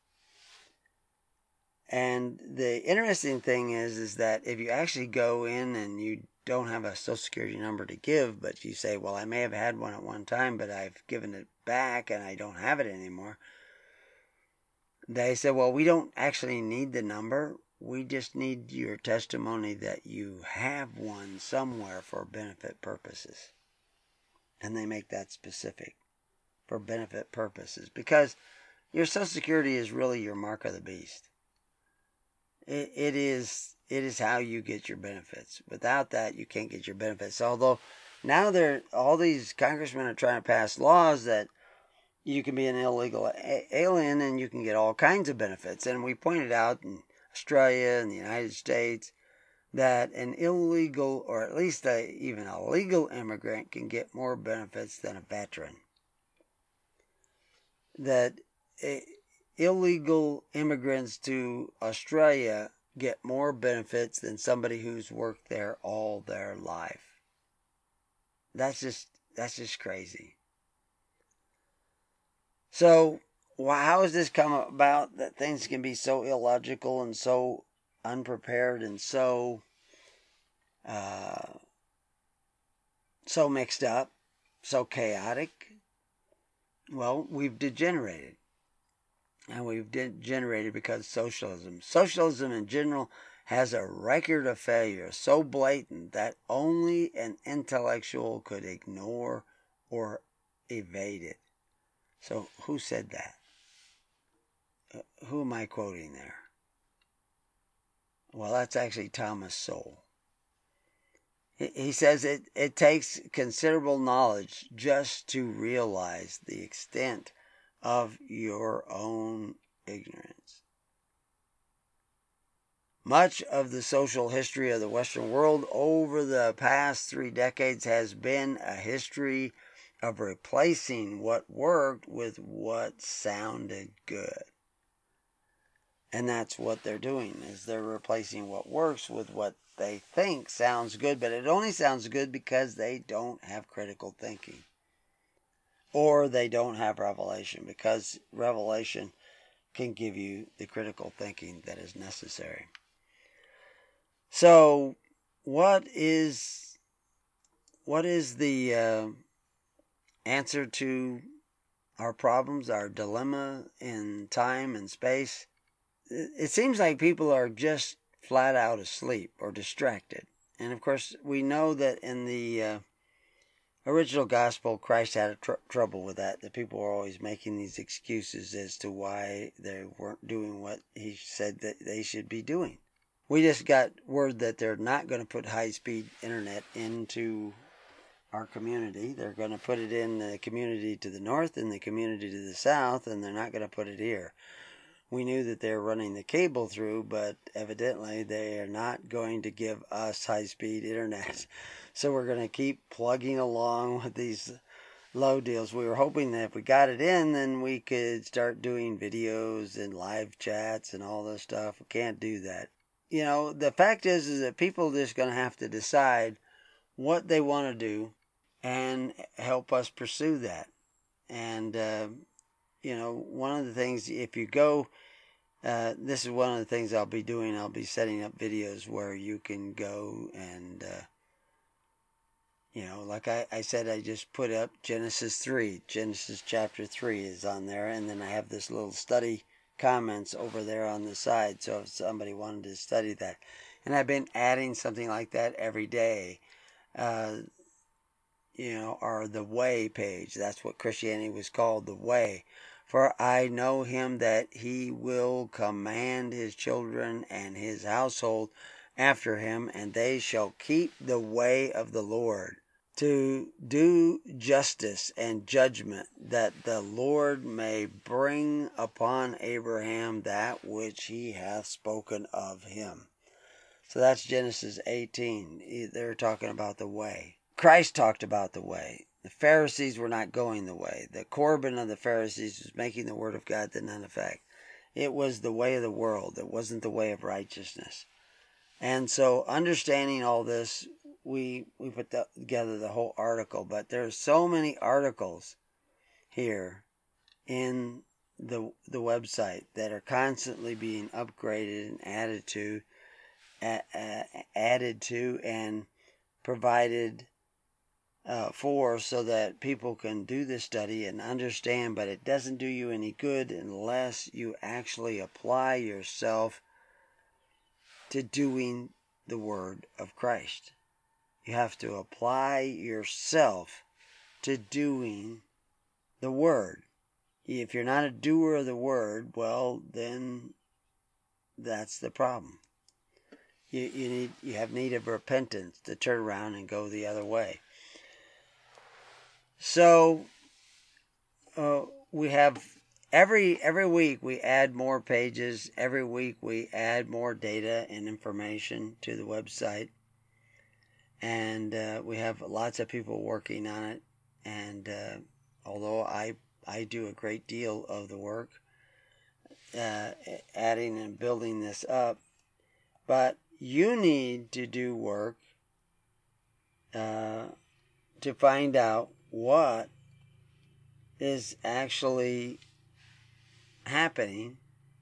And the interesting thing is that if you actually go in and you don't have a Social Security number to give, but you say, well, I may have had one at one time, but I've given it back and I don't have it anymore. They say, well, we don't actually need the number. We just need your testimony that you have one somewhere for benefit purposes. And they make that specific, for benefit purposes, because your Social Security is really your mark of the beast. It is how you get your benefits. Without that, you can't get your benefits. Although now all these congressmen are trying to pass laws that you can be an illegal alien and you can get all kinds of benefits. And we pointed out in Australia and the United States that an illegal, or at least even a legal immigrant, can get more benefits than a veteran. That illegal immigrants to Australia get more benefits than somebody who's worked there all their life. That's just crazy. So, how has this come about that things can be so illogical and so unprepared and so mixed up, so chaotic? Well, we've degenerated. And we've degenerated because socialism in general has a record of failure so blatant that only an intellectual could ignore or evade it. So who said that? Who am I quoting there? Well, that's actually Thomas Sowell. He says it takes considerable knowledge just to realize the extent of your own ignorance. Much of the social history of the Western world over the past 3 decades has been a history of replacing what worked with what sounded good. And that's what they're doing, is they're replacing what works with what they think sounds good, but it only sounds good because they don't have critical thinking. Or they don't have revelation, because revelation can give you the critical thinking that is necessary. So, what is the answer to our problems, our dilemma in time and space? It seems like people are just flat out asleep or distracted. And of course, we know that in the original gospel, Christ had trouble with that. The people were always making these excuses as to why they weren't doing what he said that they should be doing. We just got word that they're not going to put high-speed internet into our community. They're going to put it in the community to the north and the community to the south, and they're not going to put it here. We knew that they're running the cable through, but evidently they are not going to give us high-speed internet. So we're going to keep plugging along with these low deals. We were hoping that if we got it in, then we could start doing videos and live chats and all this stuff. We can't do that. You know, the fact is that people are just going to have to decide what they want to do and help us pursue that. And, you know, one of the things, if you go, this is one of the things I'll be doing. I'll be setting up videos where you can go and Like I said, I just put up Genesis 3. Genesis chapter 3 is on there. And then I have this little study comments over there on the side. So if somebody wanted to study that. And I've been adding something like that every day. Or the way page. That's what Christianity was called, the way. For I know him that he will command his children and his household after him, and they shall keep the way of the Lord, to do justice and judgment, that the Lord may bring upon Abraham that which he hath spoken of him. So that's Genesis 18. They're talking about the way. Christ talked about the way. The Pharisees were not going the way. The Corban of the Pharisees was making the word of God to none effect. It was the way of the world. It wasn't the way of righteousness. And so understanding all this, we put together the whole article. But there are so many articles here in the website that are constantly being upgraded and added to and provided for, so that people can do this study and understand. But it doesn't do you any good unless you actually apply yourself to doing the word of Christ. You have to apply yourself to doing the word. If you're not a doer of the word, well, then that's the problem. You have need of repentance to turn around and go the other way. So we have every week we add more pages. Every week we add more data and information to the website, and we have lots of people working on it. And although I do a great deal of the work, adding and building this up, but you need to do work to find out what is actually happening,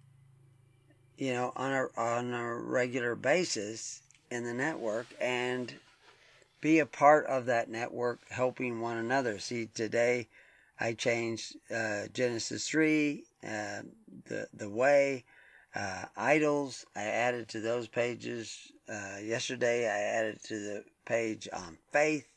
on a regular basis in the network, and be a part of that network, helping one another. See, today I changed Genesis 3, the way, idols. I added to those pages. Yesterday I added to the page on faith.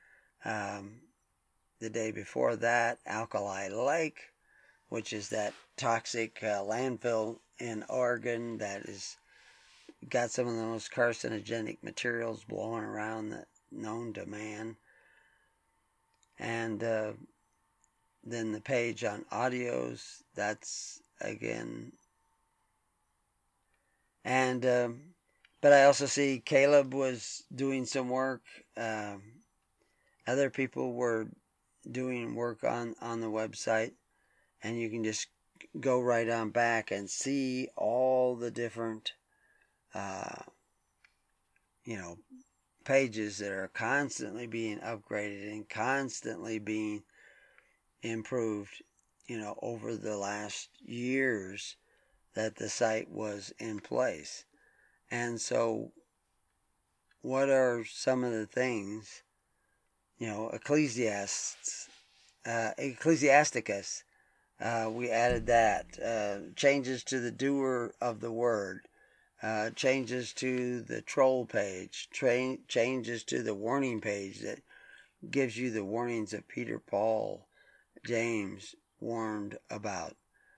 The day before that, Alkali Lake, which is that toxic landfill in Oregon that is got some of the most carcinogenic materials blowing around that known to man. And then the page on audios, that's again. And but I also see Caleb was doing some work. Other people were doing work on the website, and you can just go right on back and see all the different pages that are constantly being upgraded and constantly being improved, over the last years that the site was in place. And so what are some of the things, Ecclesiasticus, we added that. Changes to the doer of the word. Changes to the troll page. Changes to the warning page that gives you the warnings that Peter, Paul, James warned about.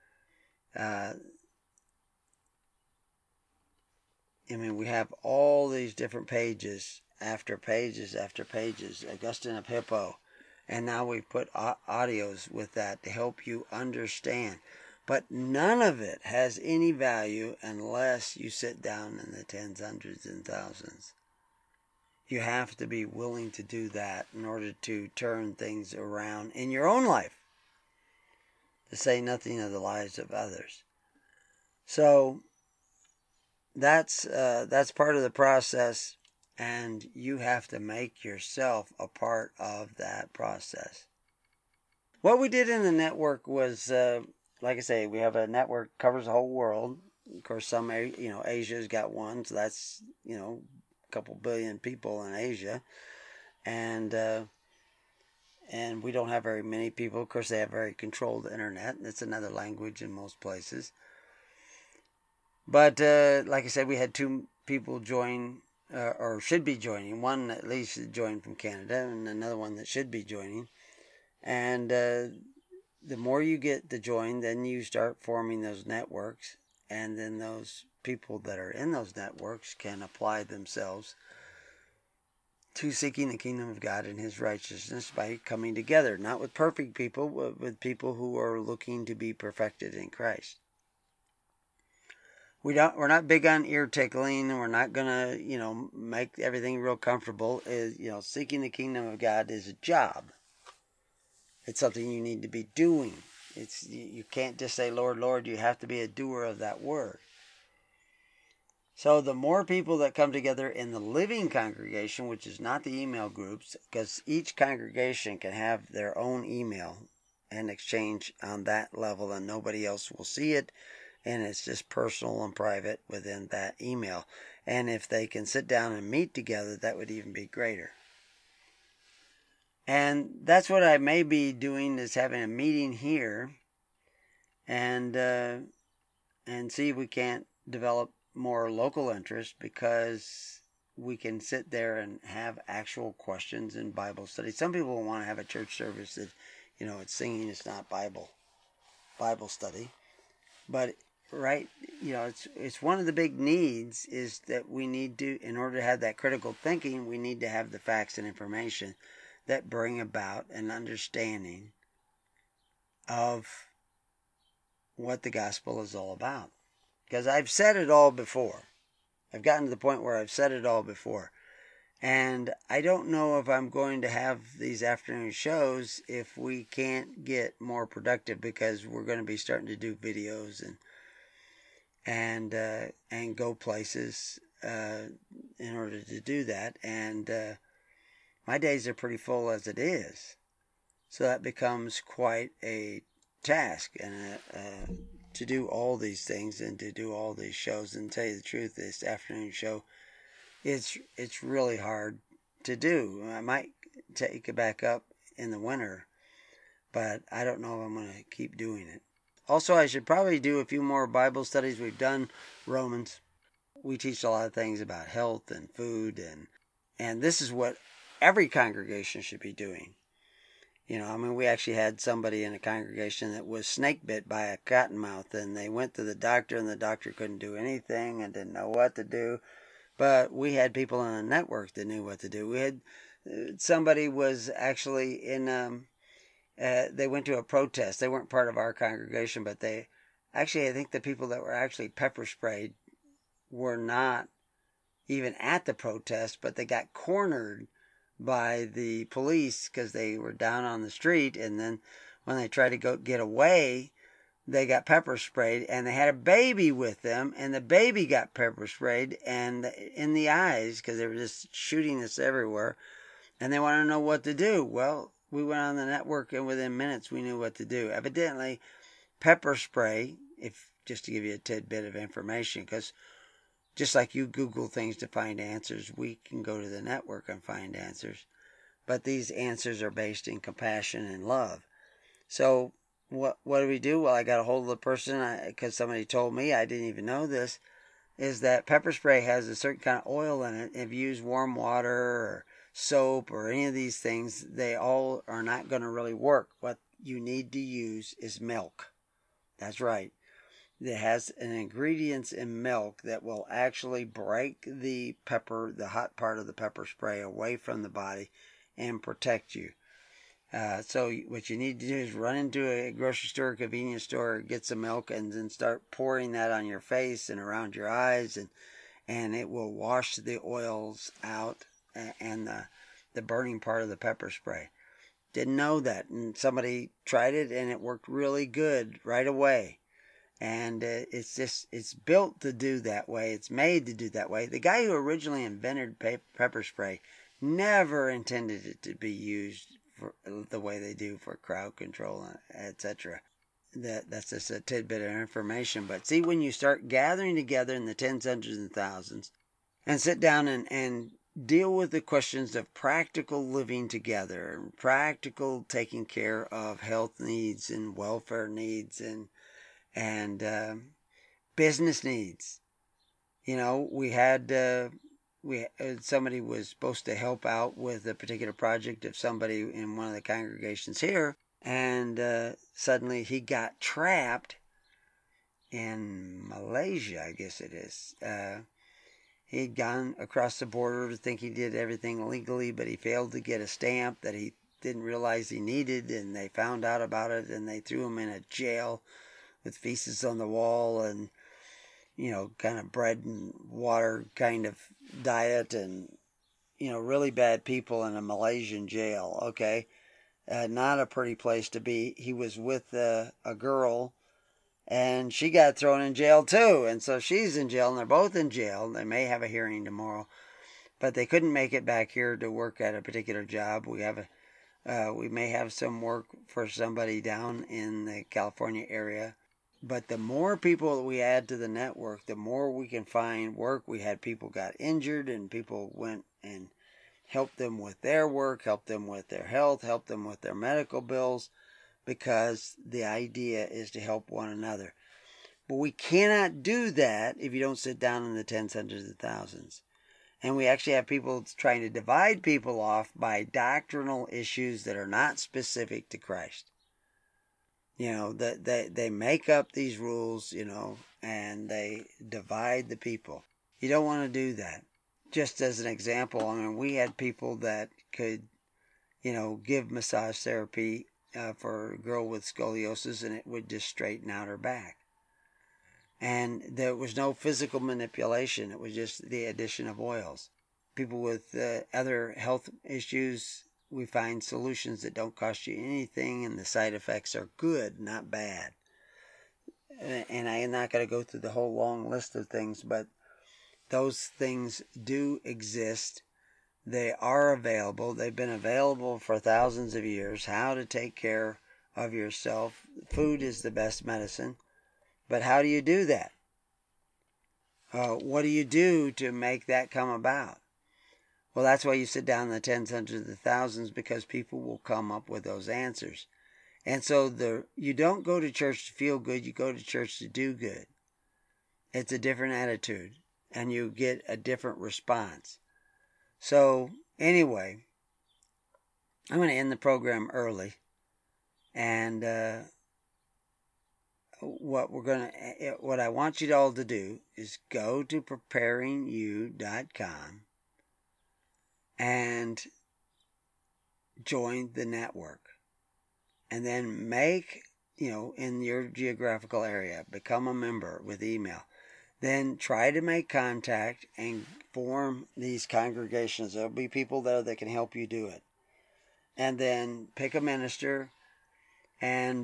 We have all these different pages after pages after pages. Augustine of Hippo. And now we put audios with that to help you understand. But none of it has any value unless you sit down in the tens, hundreds, and thousands. You have to be willing to do that in order to turn things around in your own life, to say nothing of the lives of others. So that's part of the process, and you have to make yourself a part of that process. What we did in the network was, like I say, we have a network that covers the whole world. Of course, some, Asia's got one, so that's, a couple billion people in Asia. and we don't have very many people. Of course, they have very controlled internet, and it's another language in most places. But like I said, we had 2 people join, or should be joining. One at least joined from Canada, and another one that should be joining. And the more you get to join, then you start forming those networks, and then those people that are in those networks can apply themselves to seeking the kingdom of God and His righteousness by coming together, not with perfect people, but with people who are looking to be perfected in Christ. We're not big on ear tickling, and we're not gonna, make everything real comfortable. Seeking the kingdom of God is a job. It's something you need to be doing. You can't just say, Lord, Lord. You have to be a doer of that word. So the more people that come together in the living congregation, which is not the email groups, because each congregation can have their own email and exchange on that level, and nobody else will see it, and it's just personal and private within that email. And if they can sit down and meet together, that would even be greater. And that's what I may be doing, is having a meeting here and see if we can't develop more local interest, because we can sit there and have actual questions in Bible study. Some people want to have a church service that, it's singing, it's not Bible study. But right, it's one of the big needs is that we need to, in order to have that critical thinking, we need to have the facts and information that bring about an understanding of what the gospel is all about. Because I've said it all before. I've gotten to the point where I've said it all before. And I don't know if I'm going to have these afternoon shows if we can't get more productive, because we're going to be starting to do videos and go places in order to do that. And my days are pretty full as it is. So that becomes quite a task, and to do all these things and to do all these shows. And to tell you the truth, this afternoon show, it's really hard to do. I might take it back up in the winter, but I don't know if I'm going to keep doing it. Also, I should probably do a few more Bible studies. We've done Romans. We teach a lot of things about health and food, and this is what every congregation should be doing. We actually had somebody in a congregation that was snake bit by a cottonmouth, and they went to the doctor, and the doctor couldn't do anything and didn't know what to do. But we had people on the network that knew what to do. We had somebody was actually in, they went to a protest. They weren't part of our congregation, but I think the people that were actually pepper sprayed were not even at the protest, but they got cornered by the police because they were down on the street, and then when they tried to get away, they got pepper sprayed, and they had a baby with them, and the baby got pepper sprayed and in the eyes because they were just shooting us everywhere, and they wanted to know what to do. Well, we went on the network, and within minutes we knew what to do. Evidently, pepper spray, just to give you a tidbit of information, because just like you Google things to find answers, we can go to the network and find answers. But these answers are based in compassion and love. So what do we do? Well, I got a hold of the person, because somebody told me, I didn't even know this, is that pepper spray has a certain kind of oil in it. If you use warm water or soap or any of these things, they all are not going to really work. What you need to use is milk. That's right. It has an ingredients in milk that will actually break the hot part of the pepper spray away from the body and protect you. So what you need to do is run into a grocery store, convenience store, get some milk, and then start pouring that on your face and around your eyes, and it will wash the oils out and the burning part of the pepper spray. Didn't know that, and somebody tried it, and it worked really good right away. And it's built to do that way. It's made to do that way. The guy who originally invented pepper spray never intended it to be used for the way they do for crowd control, etc. That's just a tidbit of information. But see, when you start gathering together in the tens, hundreds, and thousands, and sit down and deal with the questions of practical living together and practical taking care of health needs and welfare needs and business needs. You know, somebody was supposed to help out with a particular project of somebody in one of the congregations here, and suddenly he got trapped in Malaysia, I guess it is. He'd gone across the border to think he did everything legally, but he failed to get a stamp that he didn't realize he needed, and they found out about it, and they threw him in a jail with feces on the wall and, you know, kind of bread and water kind of diet, and, you know, really bad people in a Malaysian jail, okay? Not a pretty place to be. He was with a girl, and she got thrown in jail too. And so she's in jail, and they're both in jail. They may have a hearing tomorrow, but they couldn't make it back here to work at a particular job. We may have some work for somebody down in the California area. But the more people that we add to the network, the more we can find work. We had people got injured, and people went and helped them with their work, helped them with their health, helped them with their medical bills, because the idea is to help one another. But we cannot do that if you don't sit down in the tens, hundreds, and thousands. And we actually have people trying to divide people off by doctrinal issues that are not specific to Christ. You know, they make up these rules, you know, and they divide the people. You don't want to do that. Just as an example, I mean, we had people that could, you know, give massage therapy for a girl with scoliosis, and it would just straighten out her back. And there was no physical manipulation. It was just the addition of oils. People with other health issues, we find solutions that don't cost you anything, and the side effects are good, not bad. And I am not going to go through the whole long list of things, but those things do exist. They are available. They've been available for thousands of years. How to take care of yourself. Food is the best medicine. But how do you do that? What do you do to make that come about? Well, that's why you sit down in the tens, hundreds, and thousands, because people will come up with those answers. And so you don't go to church to feel good. You go to church to do good. It's a different attitude, and you get a different response. So anyway, I'm going to end the program early, and what I want you all to do is go to preparingyou.com and join the network, and then make, you know, in your geographical area, become a member with email. Then try to make contact and form these congregations. There'll be people there that can help you do it. And then pick a minister and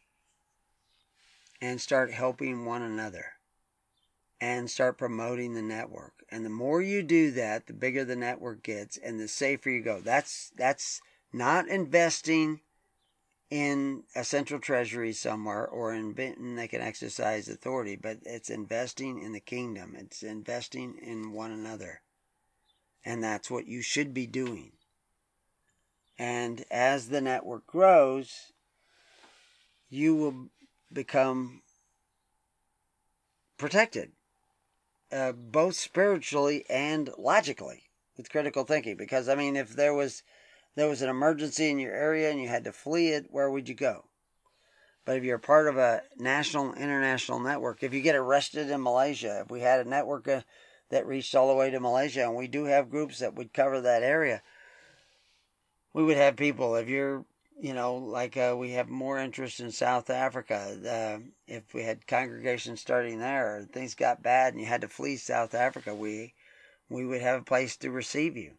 start helping one another. And start promoting the network. And the more you do that, the bigger the network gets and the safer you go. That's not investing in a central treasury somewhere or in they can exercise authority, but it's investing in the kingdom. It's investing in one another. And that's what you should be doing. And as the network grows, you will become protected, both spiritually and logically, with critical thinking. Because, I mean, if there was an emergency in your area and you had to flee it, where would you go? But if you're part of a national, international network, if you get arrested in Malaysia, if we had a network that reached all the way to Malaysia, and we do have groups that would cover that area, we would have people. If you're, you know, like we have more interest in South Africa. If we had congregations starting there, things got bad and you had to flee South Africa, we would have a place to receive you.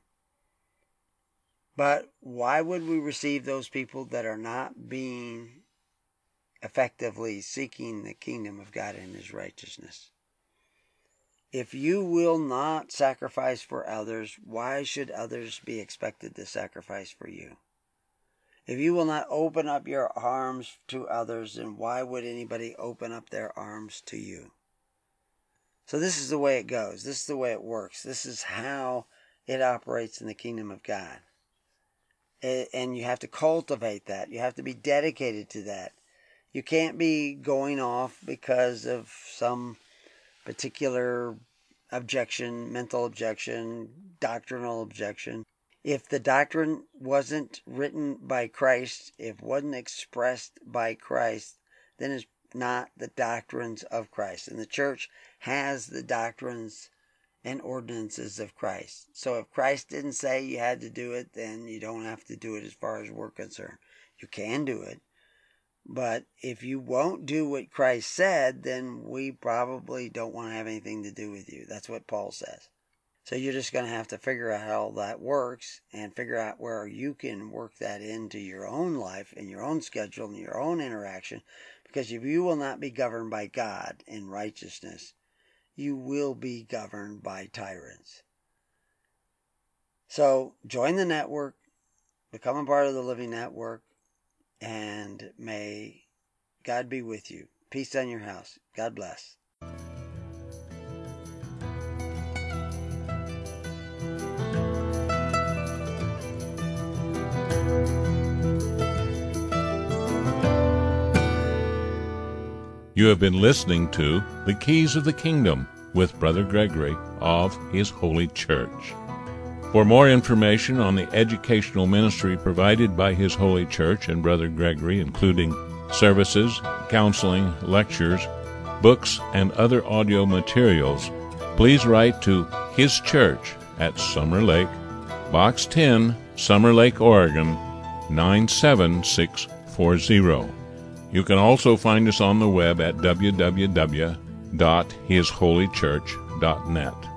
But why would we receive those people that are not being effectively seeking the kingdom of God and His righteousness? If you will not sacrifice for others, why should others be expected to sacrifice for you? If you will not open up your arms to others, then why would anybody open up their arms to you? So this is the way it goes. This is the way it works. This is how it operates in the kingdom of God. And you have to cultivate that. You have to be dedicated to that. You can't be going off because of some particular objection, mental objection, doctrinal objection. If the doctrine wasn't written by Christ, if it wasn't expressed by Christ, then it's not the doctrines of Christ. And the church has the doctrines and ordinances of Christ. So if Christ didn't say you had to do it, then you don't have to do it as far as we're concerned. You can do it. But if you won't do what Christ said, then we probably don't want to have anything to do with you. That's what Paul says. So you're just going to have to figure out how that works and figure out where you can work that into your own life and your own schedule and your own interaction. Because if you will not be governed by God in righteousness, you will be governed by tyrants. So join the network, become a part of the Living Network, and may God be with you. Peace on your house. God bless. You have been listening to The Keys of the Kingdom with Brother Gregory of His Holy Church. For more information on the educational ministry provided by His Holy Church and Brother Gregory, including services, counseling, lectures, books, and other audio materials, please write to His Church at Summer Lake, Box 10, Summer Lake, Oregon, 97640. You can also find us on the web at www.hisholychurch.net.